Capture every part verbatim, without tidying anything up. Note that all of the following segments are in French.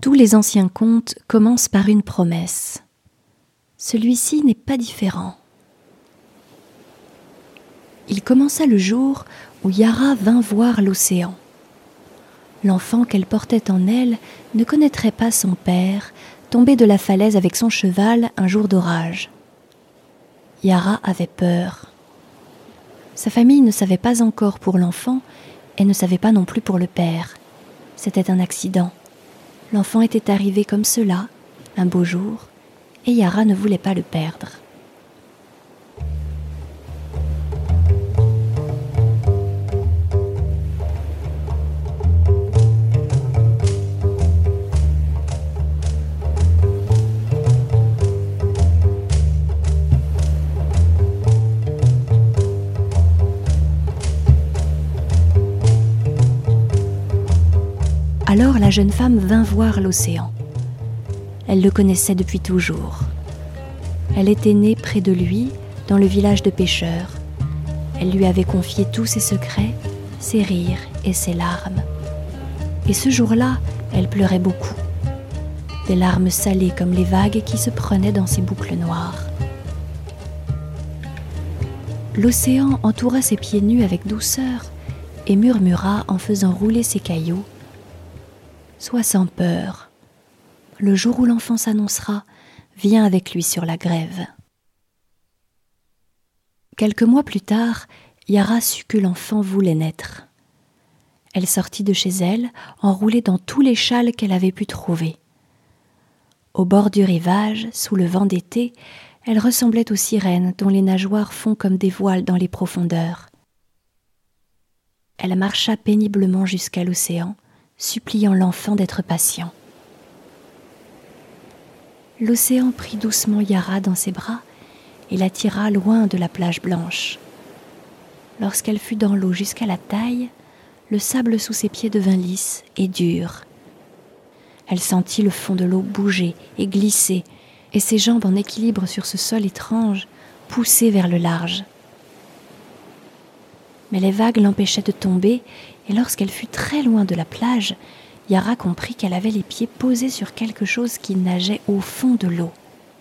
Tous les anciens contes commencent par une promesse. Celui-ci n'est pas différent. Il commença le jour où Yara vint voir l'océan. L'enfant qu'elle portait en elle ne connaîtrait pas son père, tombé de la falaise avec son cheval un jour d'orage. Yara avait peur. Sa famille ne savait pas encore pour l'enfant et ne savait pas non plus pour le père. C'était un accident. L'enfant était arrivé comme cela, un beau jour, et Yara ne voulait pas le perdre. Alors la jeune femme vint voir l'océan. Elle le connaissait depuis toujours. Elle était née près de lui, dans le village de pêcheurs. Elle lui avait confié tous ses secrets, ses rires et ses larmes. Et ce jour-là, elle pleurait beaucoup. Des larmes salées comme les vagues qui se prenaient dans ses boucles noires. L'océan entoura ses pieds nus avec douceur et murmura en faisant rouler ses cailloux. Sois sans peur. Le jour où l'enfant s'annoncera, viens avec lui sur la grève. Quelques mois plus tard, Yara sut que l'enfant voulait naître. Elle sortit de chez elle, enroulée dans tous les châles qu'elle avait pu trouver. Au bord du rivage, sous le vent d'été, elle ressemblait aux sirènes dont les nageoires font comme des voiles dans les profondeurs. Elle marcha péniblement jusqu'à l'océan, suppliant l'enfant d'être patient. L'océan prit doucement Yara dans ses bras et la tira loin de la plage blanche. Lorsqu'elle fut dans l'eau jusqu'à la taille, le sable sous ses pieds devint lisse et dur. Elle sentit le fond de l'eau bouger et glisser, et ses jambes en équilibre sur ce sol étrange pousser vers le large. Mais les vagues l'empêchaient de tomber, et lorsqu'elle fut très loin de la plage, Yara comprit qu'elle avait les pieds posés sur quelque chose qui nageait au fond de l'eau.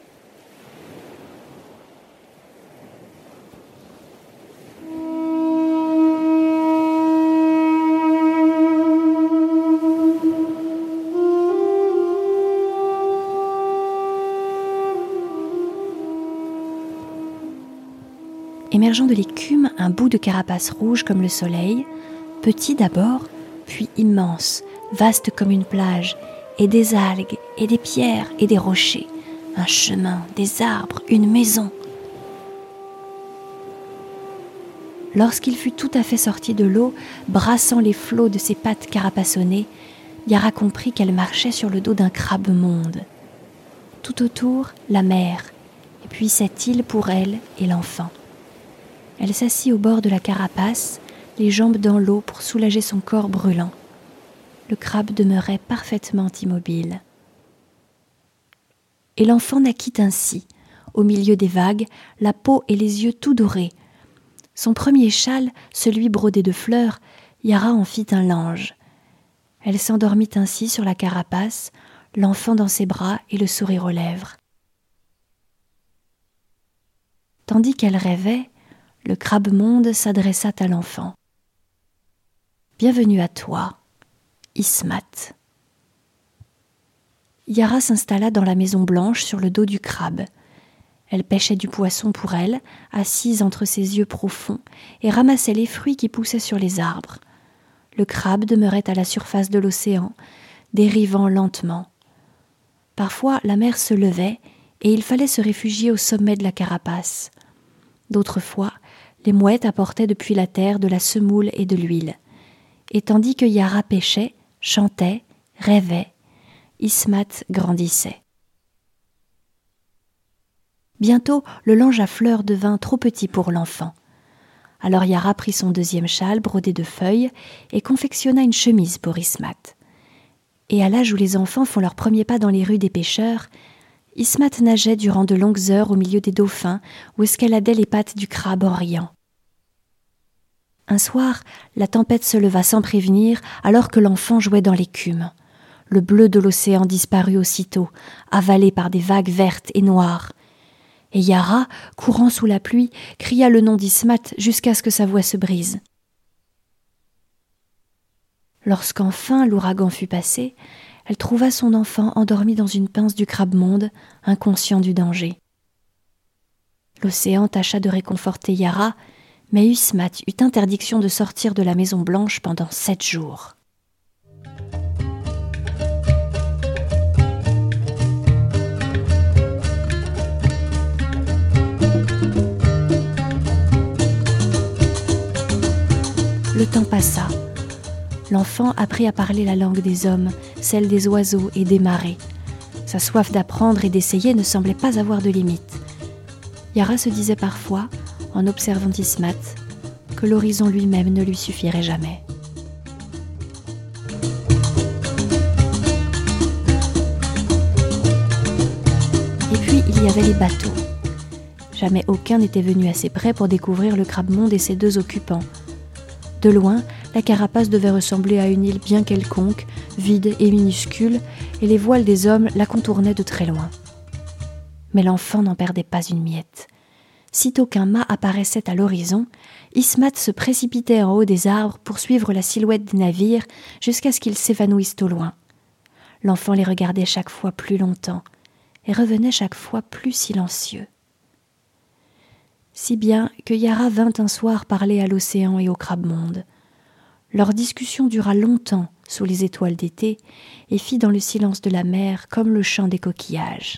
Émergeant de l'écume, un bout de carapace rouge comme le soleil, petit d'abord, puis immense, vaste comme une plage, et des algues, et des pierres, et des rochers, un chemin, des arbres, une maison. Lorsqu'il fut tout à fait sorti de l'eau, brassant les flots de ses pattes carapaçonnées, Yara comprit qu'elle marchait sur le dos d'un crabe-monde. Tout autour, la mer, et puis cette île pour elle et l'enfant. Elle s'assit au bord de la carapace, les jambes dans l'eau pour soulager son corps brûlant. Le crabe demeurait parfaitement immobile. Et l'enfant naquit ainsi, au milieu des vagues, la peau et les yeux tout dorés. Son premier châle, celui brodé de fleurs, Yara en fit un lange. Elle s'endormit ainsi sur la carapace, l'enfant dans ses bras et le sourire aux lèvres. Tandis qu'elle rêvait, le crabe-monde s'adressa à l'enfant. « Bienvenue à toi, Ismat. » Yara s'installa dans la maison blanche sur le dos du crabe. Elle pêchait du poisson pour elle, assise entre ses yeux profonds, et ramassait les fruits qui poussaient sur les arbres. Le crabe demeurait à la surface de l'océan, dérivant lentement. Parfois, la mer se levait, et il fallait se réfugier au sommet de la carapace. D'autres fois, les mouettes apportaient depuis la terre de la semoule et de l'huile. Et tandis que Yara pêchait, chantait, rêvait, Ismat grandissait. Bientôt, le lange à fleurs devint trop petit pour l'enfant. Alors Yara prit son deuxième châle brodé de feuilles et confectionna une chemise pour Ismat. Et à l'âge où les enfants font leurs premiers pas dans les rues des pêcheurs, Ismat nageait durant de longues heures au milieu des dauphins ou escaladait les pattes du crabe en riant. Un soir, la tempête se leva sans prévenir alors que l'enfant jouait dans l'écume. Le bleu de l'océan disparut aussitôt, avalé par des vagues vertes et noires. Et Yara, courant sous la pluie, cria le nom d'Ismat jusqu'à ce que sa voix se brise. Lorsqu'enfin l'ouragan fut passé, elle trouva son enfant endormi dans une pince du crabe-monde, inconscient du danger. L'océan tâcha de réconforter Yara, mais Ismat eut interdiction de sortir de la Maison Blanche pendant sept jours. Le temps passa. L'enfant apprit à parler la langue des hommes, celle des oiseaux et des marées. Sa soif d'apprendre et d'essayer ne semblait pas avoir de limite. Yara se disait parfois, en observant Ismat, que l'horizon lui-même ne lui suffirait jamais. Et puis, il y avait les bateaux. Jamais aucun n'était venu assez près pour découvrir le crabe-monde et ses deux occupants. De loin, la carapace devait ressembler à une île bien quelconque, vide et minuscule, et les voiles des hommes la contournaient de très loin. Mais l'enfant n'en perdait pas une miette. Sitôt qu'un mât apparaissait à l'horizon, Ismat se précipitait en haut des arbres pour suivre la silhouette des navires jusqu'à ce qu'ils s'évanouissent au loin. L'enfant les regardait chaque fois plus longtemps et revenait chaque fois plus silencieux. Si bien que Yara vint un soir parler à l'océan et au crabe-monde. Leur discussion dura longtemps sous les étoiles d'été et fit dans le silence de la mer comme le chant des coquillages.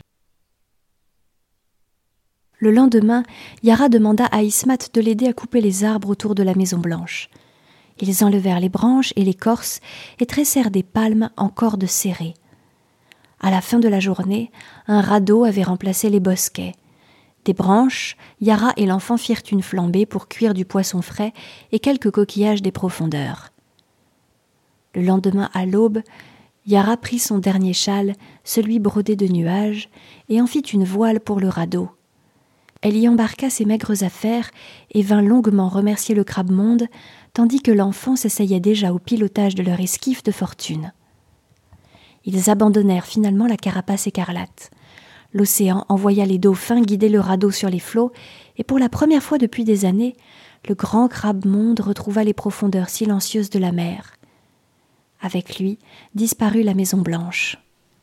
Le lendemain, Yara demanda à Ismat de l'aider à couper les arbres autour de la Maison Blanche. Ils enlevèrent les branches et l'écorce et tressèrent des palmes en cordes serrées. À la fin de la journée, un radeau avait remplacé les bosquets. Des branches, Yara et l'enfant firent une flambée pour cuire du poisson frais et quelques coquillages des profondeurs. Le lendemain à l'aube, Yara prit son dernier châle, celui brodé de nuages, et en fit une voile pour le radeau. Elle y embarqua ses maigres affaires et vint longuement remercier le crabe-monde, tandis que l'enfant s'essayait déjà au pilotage de leur esquif de fortune. Ils abandonnèrent finalement la carapace écarlate. L'océan envoya les dauphins guider le radeau sur les flots, et pour la première fois depuis des années, le grand crabe-monde retrouva les profondeurs silencieuses de la mer. Avec lui disparut la Maison Blanche.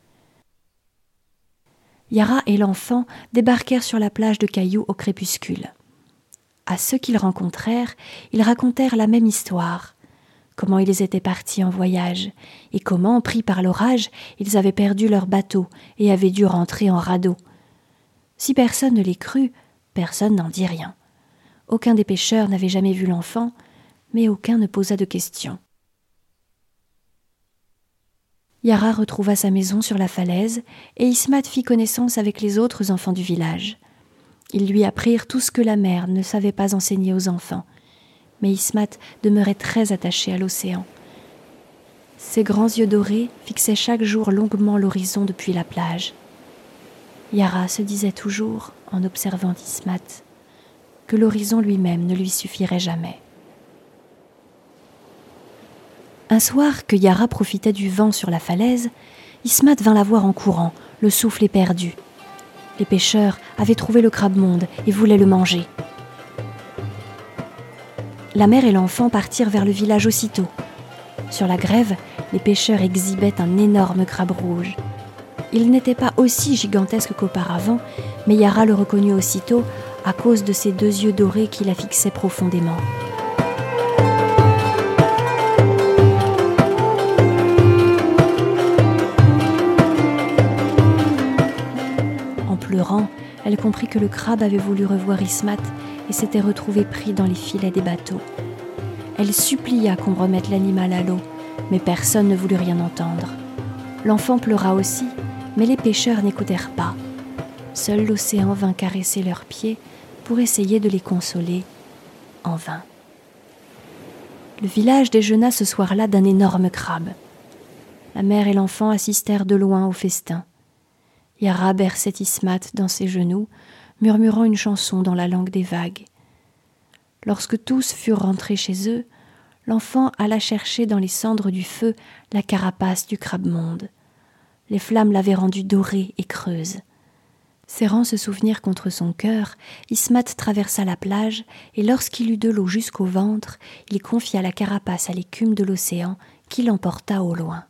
Yara et l'enfant débarquèrent sur la plage de cailloux au crépuscule. À ceux qu'ils rencontrèrent, ils racontèrent la même histoire, comment ils étaient partis en voyage, et comment, pris par l'orage, ils avaient perdu leur bateau et avaient dû rentrer en radeau. Si personne ne les crut, personne n'en dit rien. Aucun des pêcheurs n'avait jamais vu l'enfant, mais aucun ne posa de questions. Yara retrouva sa maison sur la falaise, et Ismat fit connaissance avec les autres enfants du village. Ils lui apprirent tout ce que la mère ne savait pas enseigner aux enfants. Mais Ismat demeurait très attaché à l'océan. Ses grands yeux dorés fixaient chaque jour longuement l'horizon depuis la plage. Yara se disait toujours, en observant Ismat, que l'horizon lui-même ne lui suffirait jamais. Un soir que Yara profitait du vent sur la falaise, Ismat vint la voir en courant, le souffle éperdu. Les pêcheurs avaient trouvé le crabe-monde et voulaient le manger. La mère et l'enfant partirent vers le village aussitôt. Sur la grève, les pêcheurs exhibaient un énorme crabe rouge. Il n'était pas aussi gigantesque qu'auparavant, mais Yara le reconnut aussitôt à cause de ses deux yeux dorés qui la fixaient profondément. En pleurant, elle comprit que le crabe avait voulu revoir Ismat et s'était retrouvé pris dans les filets des bateaux. Elle supplia qu'on remette l'animal à l'eau, mais personne ne voulut rien entendre. L'enfant pleura aussi, mais les pêcheurs n'écoutèrent pas. Seul l'océan vint caresser leurs pieds pour essayer de les consoler, en vain. Le village déjeuna ce soir-là d'un énorme crabe. La mère et l'enfant assistèrent de loin au festin. Yara berçait Ismat dans ses genoux, murmurant une chanson dans la langue des vagues. Lorsque tous furent rentrés chez eux, l'enfant alla chercher dans les cendres du feu la carapace du crabe-monde. Les flammes l'avaient rendue dorée et creuse. Serrant ce souvenir contre son cœur, Ismat traversa la plage et lorsqu'il eut de l'eau jusqu'au ventre, il confia la carapace à l'écume de l'océan qui l'emporta au loin.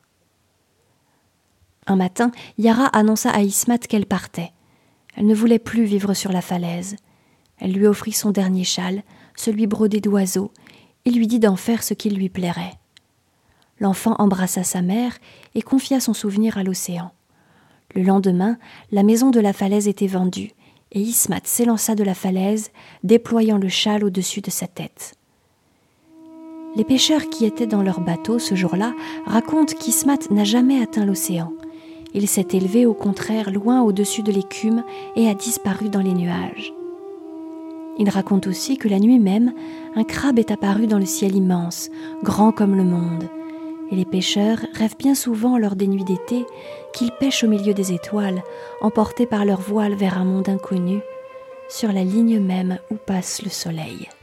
Un matin, Yara annonça à Ismat qu'elle partait. Elle ne voulait plus vivre sur la falaise. Elle lui offrit son dernier châle, celui brodé d'oiseaux, et lui dit d'en faire ce qu'il lui plairait. L'enfant embrassa sa mère et confia son souvenir à l'océan. Le lendemain, la maison de la falaise était vendue, et Ismat s'élança de la falaise, déployant le châle au-dessus de sa tête. Les pêcheurs qui étaient dans leur bateau ce jour-là racontent qu'Ismat n'a jamais atteint l'océan. Il s'est élevé au contraire loin au-dessus de l'écume et a disparu dans les nuages. Il raconte aussi que la nuit même, un crabe est apparu dans le ciel immense, grand comme le monde. Et les pêcheurs rêvent bien souvent lors des nuits d'été qu'ils pêchent au milieu des étoiles, emportés par leur voile vers un monde inconnu, sur la ligne même où passe le soleil.